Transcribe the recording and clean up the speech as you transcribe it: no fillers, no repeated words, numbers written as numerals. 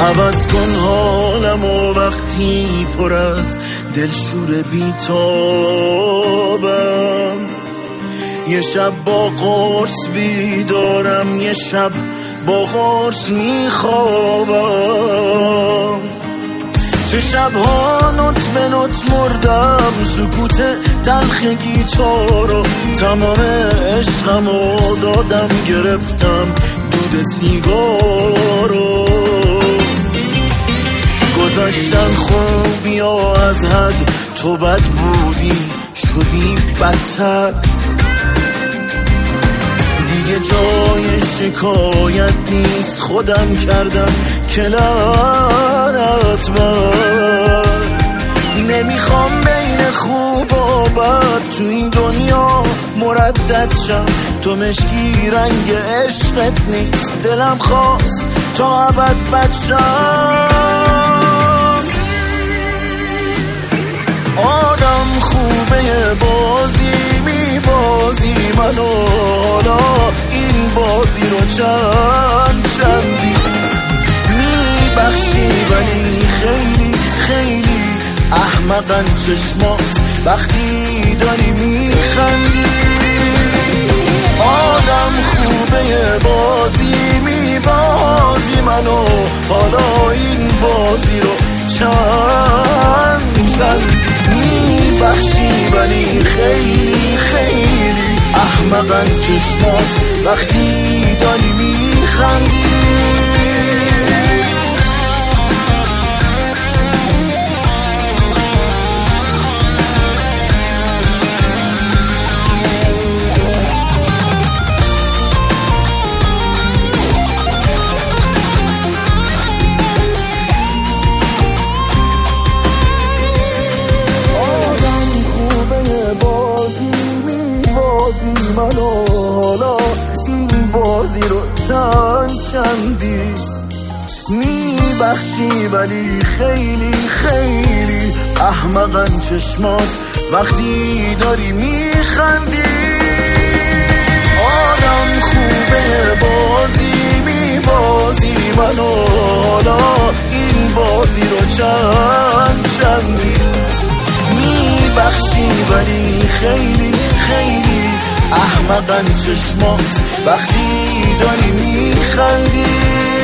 عوض کن حالمو وقتی پر از دلشور بیتابم. یه شب با قرص بیدارم، یه شب با قرص میخوابم. چه شبها نوت به نوت مردم، سکوت تلخ گیتارو تمام عشقمو دادم، گرفتم دود سیگارو. گذاشتن خوبی ها از حد، تو بد بودی شدی بدتر. دیگه جای شکایت نیست، خودم کردم که لعنت بر. نمیخوام بین خوب و بد تو این دنیا مردد شم. تو مشکی رنگ عشقت نیست، دلم خواست تا ابد بد شم. آدم خوبه بازی میبازی منو، حالا این بازی رو چندی میبخشی، ولی خیلی خیلی احمقن چشمات وقتی داری میخندی. آدم خوبه بازی میبازی منو، حالا این بازی رو چندی میبخشی، ولی خیلی خیلی احمقن چشمات وقتی داری میخندی. منو حالا این بازی رو چندی میبخشی، ولی خیلی خیلی احمقن چشمات وقتی داری میخندی. آدم خوبه بازی میبازی منو، حالا این بازی رو چندی میبخشی، ولی خیلی خیلی احمقن چشمات وقتی داری میخندی.